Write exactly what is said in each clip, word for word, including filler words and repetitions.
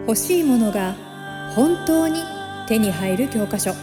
欲しいものが本当に手に入る教科書。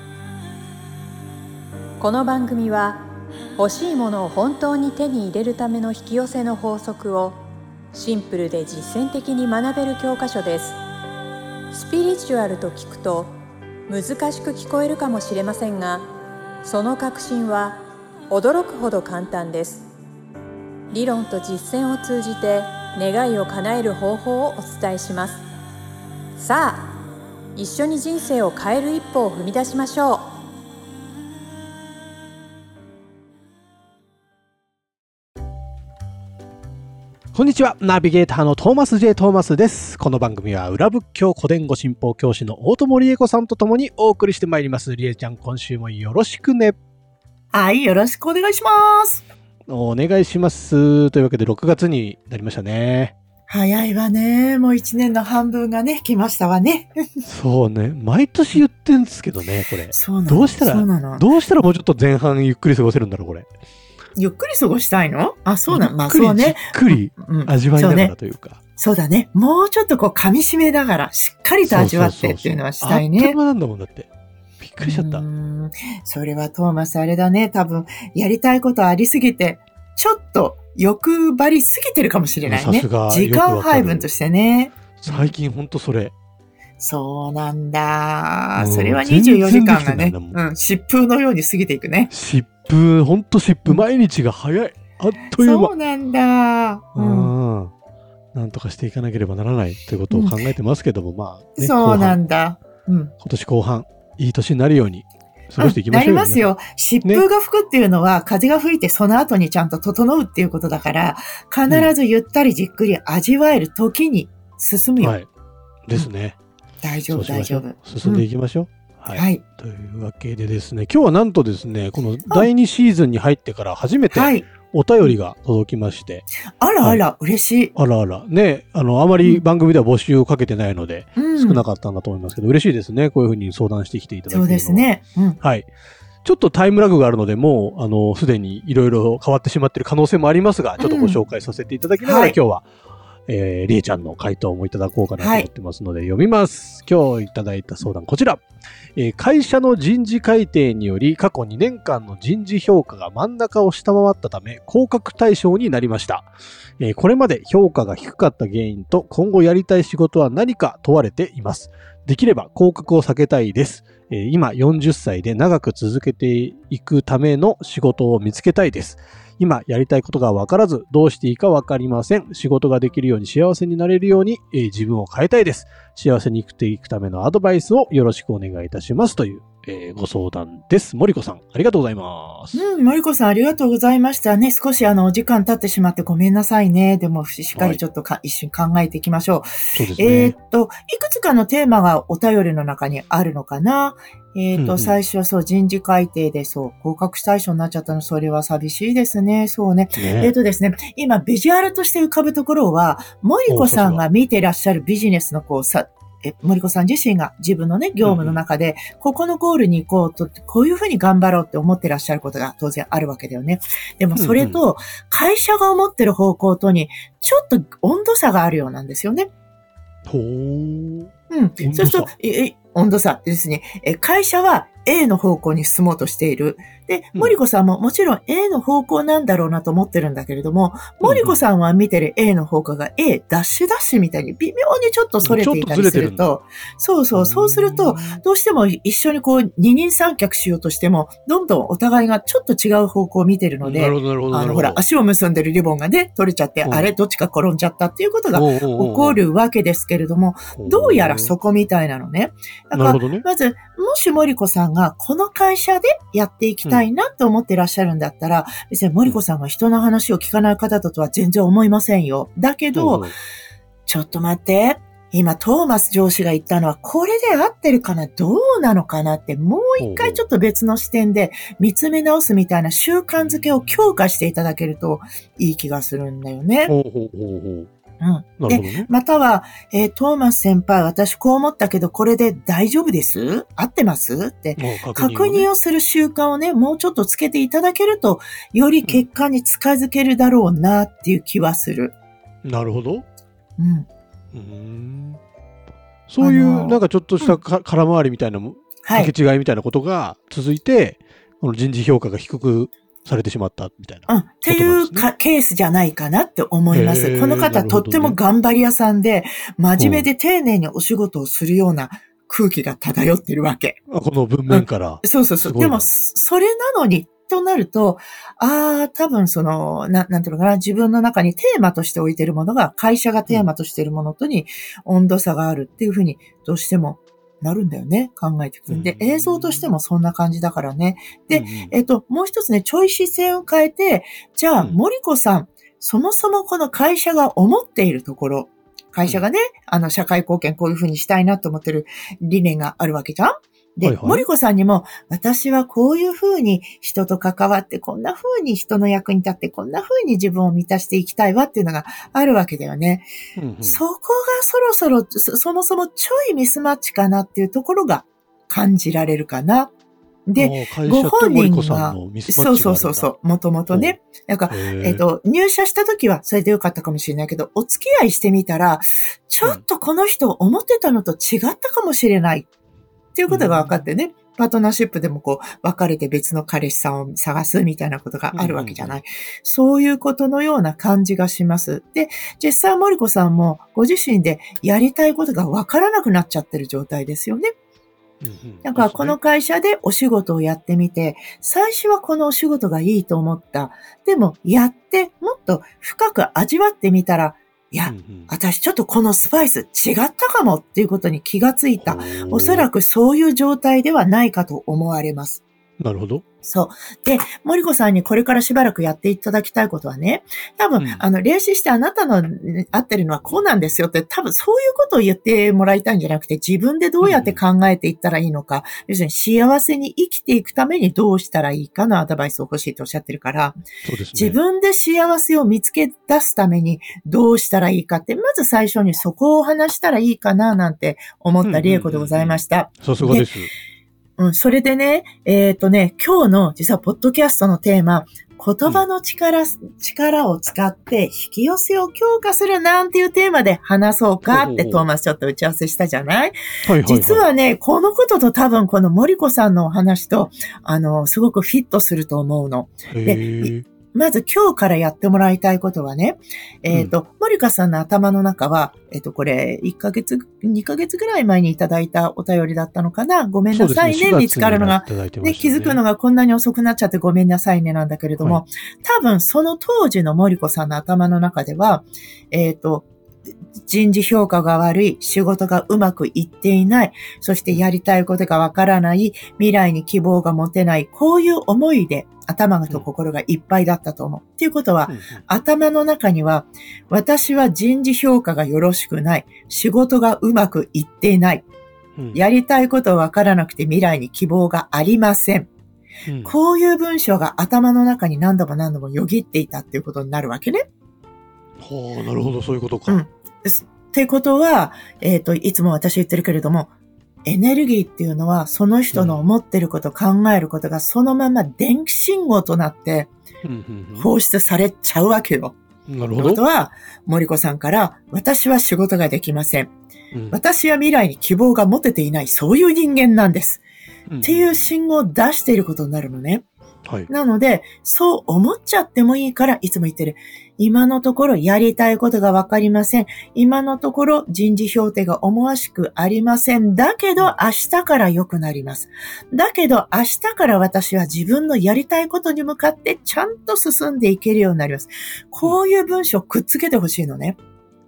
この番組は欲しいものを本当に手に入れるための引き寄せの法則をシンプルで実践的に学べる教科書です。スピリチュアルと聞くと難しく聞こえるかもしれませんが、その核心は驚くほど簡単です。理論と実践を通じて願いを叶える方法をお伝えします。さあ、一緒に人生を変える一歩を踏み出しましょう。 こんにちは、ナビゲーターのトーマス J. トーマスです。この番組は裏仏教古典語信法教師の大友理恵子さんとともにお送りしてまいります。理恵ちゃん、今週もよろしくね。 はい、よろしくお願いします。 お願いします。というわけでろくがつになりましたね。 早いわね。もういちねんの半分がね、来ましたわね。 そうね。毎年言ってんですけどね、これ。 そうなの。 どうしたら、 そうなの。 どうしたらもうちょっと前半ゆっくり過ごせるんだろう、これ。 ゆっくり過ごしたいの？あ、そうなの。まあゆっくりそうね。 じっくり味わいながらというか。 そうね。そうだね。もうちょっとこう噛み締めながら、しっかりと味わってっていうのはしたいね。 あっという間なんだもんだって。びっくりしちゃった。 うーん、それはトーマスあれだね。多分、やりたいことありすぎて、ちょっと欲張りすぎてるかもしれないね。 さすが。 時間配分としてね。 最近ほんとそれ。 そうなんだ。それはにじゅうよじかんがね、うん、疾風のように過ぎていくね。 疾風、ほんと疾風、毎日が早い。あっという間。 そうなんだ。 うん。うん、なんとかしていかなければならないということを考えてますけども、うん、まあ、ね、 そうなんだ。うん。 今年後半、いい年になるように過ごしていきましょうよ、ね。 なりますよ。疾風が吹くっていうのは、ね、風が吹いてその後にちゃんと整うっていうことだから、必ずゆったりじっくり味わえる時に進むよ。 うん、はい。ですね。 うん、大丈夫、大丈夫。 進んでいきましょう。うん、はい。 はい。 というわけでですね、今日はなんとですね、このだいにシーズンに入ってから初めて、はい、お便りが届きまして。 あらあら、はい、嬉しい。 あらあら。ね、あの、あまり番組では募集をかけてないので、うん、少なかったんだと思いますけど、嬉しいですね。こういうふうに相談してきていただけるのは。 そうですね。 うん、はい。ちょっとタイムラグがあるので、もう、あの、すでにいろいろ変わってしまっている可能性もありますが、ちょっとご紹介させていただきながら、うん、はい、今日は、えー、りえちゃんの回答もいただこうかなと思ってますので、はい、読みます。今日いただいた相談、こちら。えー、会社の人事改定により過去にねんかんの人事評価が真ん中を下回ったため降格対象になりました。えー、これまで評価が低かった原因と今後やりたい仕事は何か問われています。できれば降格を避けたいです。えー、今よんじゅっさいで長く続けていくための仕事を見つけたいです。今やりたいことが分からずどうしていいか分かりません。仕事ができるように幸せになれるように、えー、自分を変えたいです。幸せに生きていくためのアドバイスをよろしくお願いいたしますという、えー、ご相談です。森子さん、ありがとうございます。 うん、森子さんありがとうございましたね。少しあのお時間経ってしまってごめんなさいね。でもしっかりちょっとか、はい、一瞬考えていきましょう。 そうですね。 えー、っと、いくつかのテーマがお便りの中にあるのかな。えっ、ー、と、うんうん、最初はそう、人事改定でそう、降格対象になっちゃったの、それは寂しいですね。そうね。ねえっ、ー、とですね、今、ビジュアルとして浮かぶところは、森子さんが見てらっしゃるビジネスのこう、さ、え、森子さん自身が自分のね、業務の中で、うん、ここのゴールに行こうと、こういうふうに頑張ろうって思ってらっしゃることが当然あるわけだよね。でもそれと、会社が思ってる方向とに、ちょっと温度差があるようなんですよね。 ほー。 うん。そうすると、え、温度差ですね。会社は A の方向に進もうとしている。で、森子さんももちろん A の方向なんだろうなと思ってるんだけれども、森子さんは見てる A の方向が A ダッシュダッシュみたいに微妙にちょっと逸れていたりすると、そうそう、そうすると、どうしても一緒にこう二人三脚しようとしても、どんどんお互いがちょっと違う方向を見てるので、 なるほどなるほどあの、ほら、足を結んでるリボンがね、取れちゃって、あれ、どっちか転んじゃったっていうことが起こるわけですけれども、どうやらそこみたいなのね。だから、ね、まず、もし森子さんがこの会社でやっていきたいなと思ってらっしゃるんだったら、うん、別に森子さんが人の話を聞かない方だとは全然思いませんよ。だけど、うん、ちょっと待って、今トーマス上司が言ったのはこれで合ってるかな、どうなのかなって、もう一回ちょっと別の視点で見つめ直すみたいな習慣づけを強化していただけるといい気がするんだよね。 ほうほうほうほう。 うん。で、ね、または、えー、トーマス先輩、私こう思ったけど、これで大丈夫です？合ってます？って、確認をね、確認をする習慣をね、もうちょっとつけていただけると、より結果に近づけるだろうなっていう気はする。 うん、なるほど。 うん。 うーん。 そういうなんかちょっとしたか、うん、空回りみたいな、掛け違いみたいなことが続いて、この人事評価が低くされてしまったみたいな、 ね。うん。っていうかケースじゃないかなって思います。この方、ね、とっても頑張り屋さんで、真面目で丁寧にお仕事をするような空気が漂ってるわけ。 あ、この文面から。 うん、そうそうそう。でも、それなのに、となると、ああ、多分その、な、なんていうのかな、自分の中にテーマとして置いているものが、会社がテーマとしているものとに温度差があるっていうふうに、どうしてもなるんだよね。考えていくと。で、映像としてもそんな感じだからね。で、えっと、もう一つね、ちょい視線を変えて、じゃあ、森子さん、そもそもこの会社が思っているところ、会社がね、あの、社会貢献こういうふうにしたいなと思ってる理念があるわけじゃん？で、はいはい、森子さんにも、私はこういうふうに人と関わって、こんなふうに人の役に立って、こんなふうに自分を満たしていきたいわっていうのがあるわけだよね。うんうん、そこがそろそろそ、そもそもちょいミスマッチかなっていうところが感じられるかな。で、ご本人が、そうそうそうそう、もともとね、なんか、えっと、入社した時はそれでよかったかもしれないけど、お付き合いしてみたら、ちょっとこの人思ってたのと違ったかもしれない。っていうことが分かってね、うん、パートナーシップでもこう、別れて別の彼氏さんを探すみたいなことがあるわけじゃない。うんうんうん、そういうことのような感じがします。で、実際森子さんもご自身でやりたいことが分からなくなっちゃってる状態ですよね。うんうん、だからこの会社でお仕事をやってみて、最初はこのお仕事がいいと思った。でもやってもっと深く味わってみたら、いや、うんうん、私ちょっとこのスパイス違ったかもっていうことに気がついた。おそらくそういう状態ではないかと思われます。 なるほど。 そう。で、森子さんにこれからしばらくやっていただきたいことはね、多分、うん、あの、霊視してあなたの合ってるのはこうなんですよって、多分そういうことを言ってもらいたいんじゃなくて、自分でどうやって考えていったらいいのか、うん、要するに幸せに生きていくためにどうしたらいいかのアドバイスを欲しいとおっしゃってるから、 そうですね、 自分で幸せを見つけ出すためにどうしたらいいかって、まず最初にそこを話したらいいかななんて思った理恵子でございました。 さすがです。 うん、それでね、えっとね、今日の実はポッドキャストのテーマ、言葉の力、うん、力を使って引き寄せを強化するなんていうテーマで話そうかってトーマスちょっと打ち合わせしたじゃない？はいはいはい、実はね、このことと多分この森子さんのお話と、あの、すごくフィットすると思うの。で、まず今日からやってもらいたいことはね、えっと、うん、森香さんの頭の中は、えっと、これ、いっかげつ、にかげつぐらい前にいただいたお便りだったのかな？ごめんなさいね。ね見つかるのが、ね、ね、気づくのがこんなに遅くなっちゃってごめんなさいねなんだけれども、はい、多分その当時の森子さんの頭の中では、えっと、人事評価が悪い、仕事がうまくいっていない、そしてやりたいことがわからない、未来に希望が持てない、こういう思いで頭と心がいっぱいだったと思う。っていうことは、うんうん、頭の中には、私は人事評価がよろしくない、仕事がうまくいっていない、うん、やりたいことわからなくて未来に希望がありません。うん、こういう文章が頭の中に何度も何度もよぎっていたっていうことになるわけね。 はあ、なるほど、そういうことか。 うん。ってことは、えっと、いつも私言ってるけれども、エネルギーっていうのは、その人の思ってること、うん、考えることが、そのまま電気信号となって、放出されちゃうわけよ。 なるほど。 ということは、森子さんから、私は仕事ができません。うん、私は未来に希望が持てていない、そういう人間なんです。うん、っていう信号を出していることになるのね。はい、なので、そう思っちゃってもいいから、いつも言ってる。今のところやりたいことがわかりません。今のところ人事評定が思わしくありません。だけど明日から良くなります。だけど明日から私は自分のやりたいことに向かってちゃんと進んでいけるようになります。こういう文章をくっつけてほしいのね。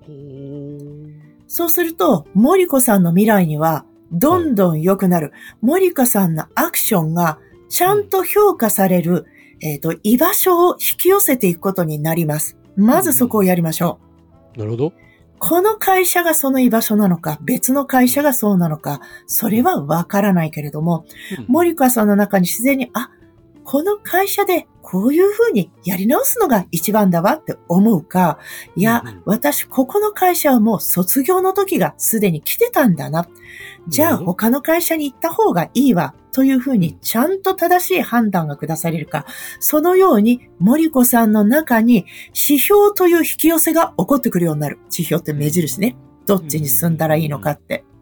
そうすると、森子さんの未来にはどんどん良くなる。森子さんのアクションがちゃんと評価される、えっと、居場所を引き寄せていくことになります。まずそこをやりましょう。なるほど。 この会社がその居場所なのか、別の会社がそうなのか、それはわからないけれども、うん、森川さんの中に自然に、あ、この会社でこういうふうにやり直すのが一番だわって思うか、いや、うん、私ここの会社はもう卒業の時がすでに来てたんだな。じゃあ他の会社に行った方がいいわ。というふうにちゃんと正しい判断が下されるか。そのように森子さんの中に指標という引き寄せが起こってくるようになる。指標って目印ね。どっちに進んだらいいのかって。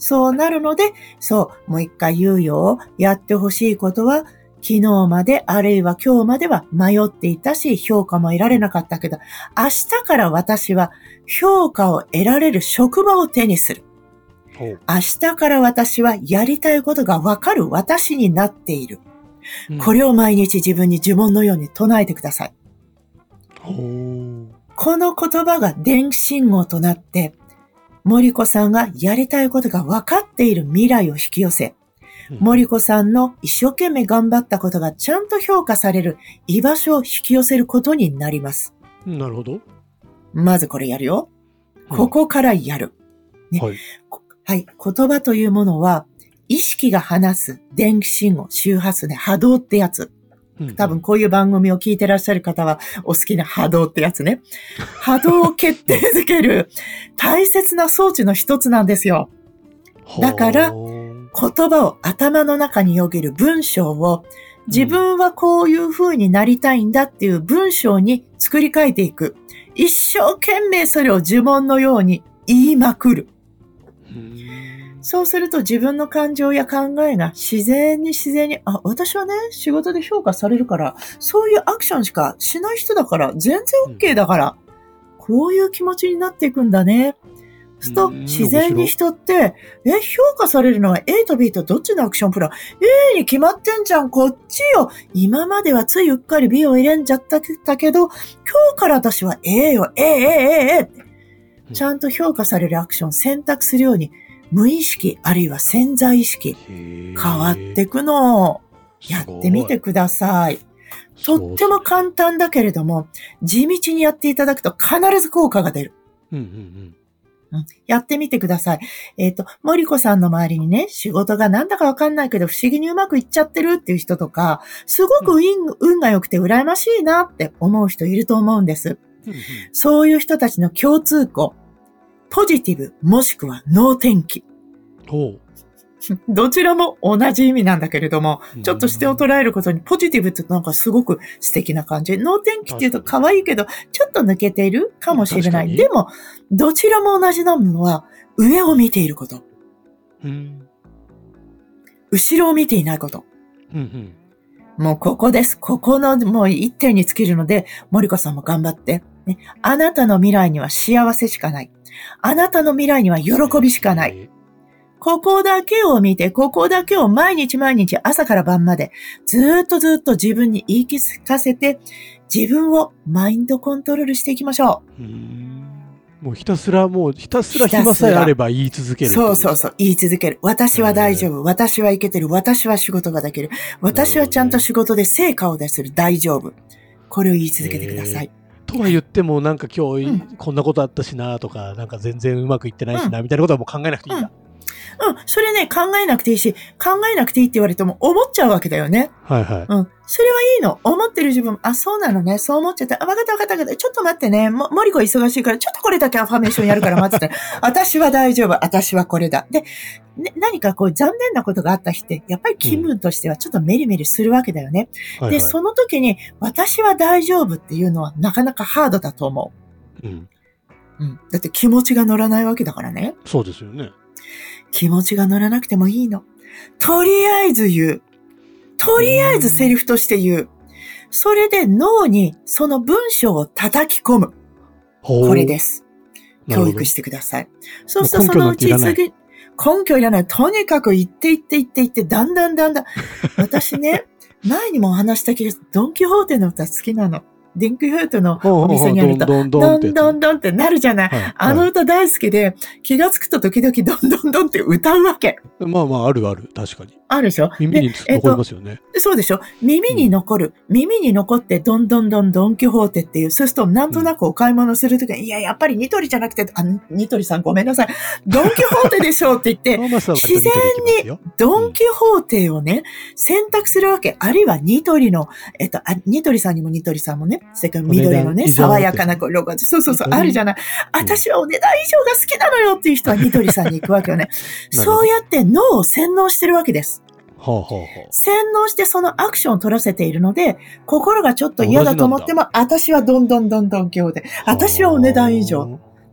そうなるので、そう、もう一回言うよ。やってほしいことは、昨日まであるいは今日までは迷っていたし、評価も得られなかったけど、明日から私は評価を得られる職場を手にする。明日から私はやりたいことがわかる私になっている。うん、これを毎日自分に呪文のように唱えてください。この言葉が電気信号となって、森子さんがやりたいことが分かっている未来を引き寄せ、森子さんの一生懸命頑張ったことがちゃんと評価される居場所を引き寄せることになります。 なるほど。 まずこれやるよ。ここからやる。ね、はい。はい。言葉というものは、意識が放す電気信号、周波数で波動ってやつ。多分こういう番組を聞いてらっしゃる方はお好きな波動ってやつね。波動を決定づける大切な装置の一つなんですよ。だから言葉を頭の中によぎる文章を自分はこういう風になりたいんだっていう文章に作り変えていく。一生懸命それを呪文のように言いまくる。そうすると自分の感情や考えが自然に自然に、あ、私はね、仕事で評価されるから、そういうアクションしかしない人だから、全然 OK だから、こういう気持ちになっていくんだね。そうすると、自然に人って、え、評価されるのは A と B とどっちのアクションプラン ?A に決まってんじゃん、こっちよ。今まではついうっかり B を選んじゃったけど、今日から私は A よ、A、A、A、A って。ちゃんと評価されるアクションを選択するように、無意識あるいは潜在意識変わってくのをやってみてください。とっても簡単だけれども地道にやっていただくと必ず効果が出る。うんうんうん、やってみてください。えっと、森子さんの周りにね、仕事がなんだかわかんないけど不思議にうまくいっちゃってるっていう人とか、すごく運、運が良くて羨ましいなって思う人いると思うんです。うんうん、そういう人たちの共通項。ポジティブもしくはノー天気。どちらも同じ意味なんだけれども、ちょっと視点を捉えることにポジティブってなんかすごく素敵な感じ。ノー天気って言うと可愛いけど、ちょっと抜けているかもしれない。でも、どちらも同じなのは上を見ていること。うん、後ろを見ていないこと。うんうん、もうここです。ここのもう一点に尽きるので、森子さんも頑張って、ね。あなたの未来には幸せしかない。あなたの未来には喜びしかない。ここだけを見て、ここだけを毎日毎日朝から晩までずーっとずーっと自分に言い聞かせて自分をマインドコントロールしていきましょう。うーんもうひたすらもうひたすら暇さえあれば言い続ける。 そうそうそう、言い続ける。私は大丈夫。私はいけてる。私は仕事ができる。私はちゃんと仕事で成果を出せる。大丈夫。これを言い続けてください。 とは言ってもなんか今日こんなことあったしなとか、うん、なんか全然うまくいってないしな、うん、みたいなことはもう考えなくていいんだ。 うん、それね、考えなくていいし、考えなくていいって言われても思っちゃうわけだよね。 はいはい。 うん。それはいいの。思ってる自分、あ、そうなのね。そう思っちゃった。あ、わかったわかったわかった。ちょっと待ってね。も、モリコ忙しいから、ちょっとこれだけアファメーションやるから待ってて。私は大丈夫。私はこれだ。で、ね、何かこう残念なことがあった日って、やっぱり気分としてはちょっとメリメリするわけだよね。うん、で、はいはい、その時に、私は大丈夫っていうのはなかなかハードだと思う。うん。うん。だって気持ちが乗らないわけだからね。 そうですよね。 気持ちが乗らなくてもいいの。とりあえず言う。とりあえずセリフとして言う。それで脳にその文章を叩き込む。これです。教育してください。そうするとそのうち次、根拠いらない。とにかく言って言って言って言って、だんだんだんだん。私ね、前にもお話した気がする。ドンキホーテの歌好きなの。ディンクフートのお店にあると、どんどんどんどんってなるじゃない。はい、あの歌大好きで、気がつくと時々どんどんどんって歌うわけ。 まあまあ、あるある。確かに。 あるでしょ。 耳に残りますよね、 えっと。そうでしょ。耳に残る。うん、耳に残って、どんどんどんドンキホーテっていう。そうすると、なんとなくお買い物するときに、うん、いや、やっぱりニトリじゃなくて、あ、ニトリさんごめんなさい。ドンキホーテでしょって言って、自然にドンキホーテをね、選択するわけ。あるいはニトリの、えっと、あニトリさんにもニトリさんもね、それから緑のね、爽やかなロゴ。そうそうそう、あるじゃない。私はお値段以上が好きなのよっていう人はニトリさんに行くわけよね。そうやって脳を洗脳してるわけです。 はあはあはあ、 洗脳してそのアクションを取らせているので、心がちょっと嫌だと思っても、私はどんどんどんどん今日で、私はお値段以上っ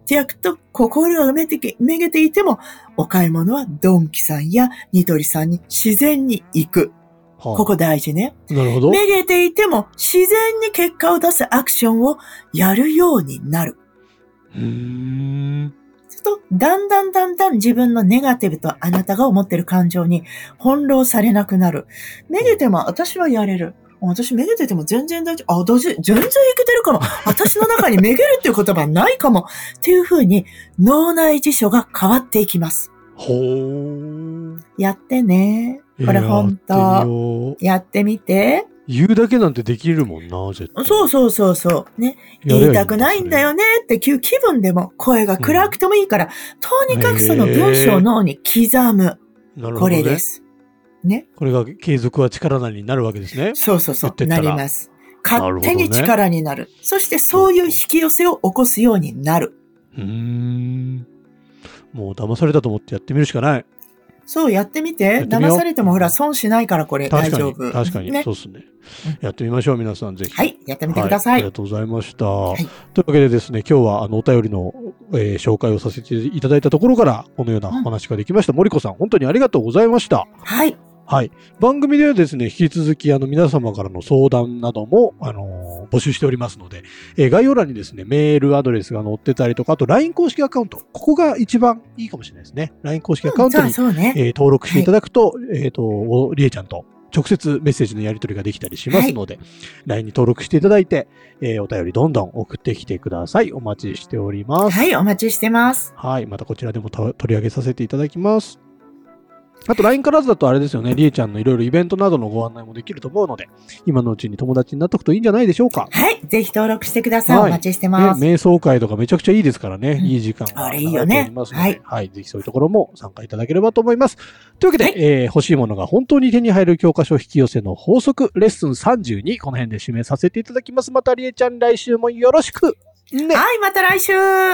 々と心がめてめげていても、お買い物はドンキさんやニトリさんに自然に行く。はあ、ここ大事ね。 なるほど。 めげていても自然に結果を出すアクションをやるようになる。 うーん。 と、だんだんだんだん自分のネガティブとあなたが思ってる感情に翻弄されなくなる。めげても私はやれる。私めげてても全然大丈夫。あ、私全然いけてるかも。私の中にめげるっていう言葉ないかも。っていう風に脳内辞書が変わっていきます。 ほー。 やってね。これほんと。やってみて。 言うだけなんてできるもんな、絶対。 そうそうそうそう。ね。言いたくないんだよねっていう気分でも声が暗くてもいいから、うん、とにかくその文章を脳に刻む。なるほどね。これです。ね。 これが継続は力なりになるわけですね。 そうそうそう。なります。勝手に力になる。ね、そしてそういう引き寄せを起こすようになる。 うーん。もう騙されたと思ってやってみるしかない。 そう、やってみて。騙されてもほら、損しないからこれ大丈夫。 確かに、ね、そうですね。やってみましょう、皆さんぜひ。 はい、やってみてください。はい、 ありがとうございました。はい、というわけでですね、今日はあのお便りの、えー、紹介をさせていただいたところから、このようなお話ができました。うん、森子さん、本当にありがとうございました。 はい。 はい。番組ではですね、引き続き、あの、皆様からの相談なども、あのー、募集しておりますので、えー、概要欄にですね、メールアドレスが載ってたりとか、あと ライン 公式アカウント。ここが一番いいかもしれないですね。ライン 公式アカウントに、うんねえー、登録していただくと、はい、えっ、ー、と、りえちゃんと直接メッセージのやり取りができたりしますので、はい、ライン に登録していただいて、えー、お便りどんどん送ってきてください。お待ちしております。 はい、お待ちしてます。 はい。またこちらでも取り上げさせていただきます。あと ライン からずだとあれですよね、りえちゃんのいろいろイベントなどのご案内もできると思うので、今のうちに友達になっておくといいんじゃないでしょうか。 はい、ぜひ登録してください。はい、お待ちしてます。 ね、瞑想会とかめちゃくちゃいいですからね、うん、いい時間があれいいよね。 はい、はい、ぜひそういうところも参加いただければと思います。というわけで、はい、えー、欲しいものが本当に手に入る教科書引き寄せの法則レッスンさんじゅうに、この辺で締めさせていただきます。またりえちゃん来週もよろしく、ね、 はい、また来週。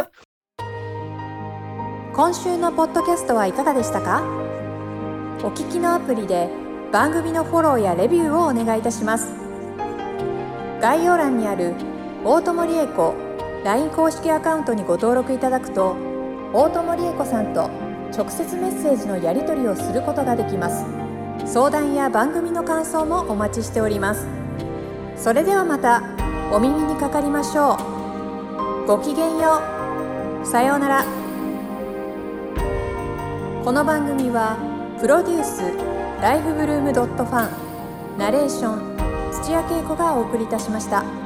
今週のポッドキャストはいかがでしたか？お聞きのアプリで番組のフォローやレビューをお願いいたします。概要欄にある大友理恵子 ライン 公式アカウントにご登録いただくと、大友理恵子さんと直接メッセージのやり取りをすることができます。相談や番組の感想もお待ちしております。それではまたお耳にかかりましょう。ごきげんよう。さようなら。この番組はプロデュースライフブルームドットファン、ナレーション土屋恵子がお送りいたしました。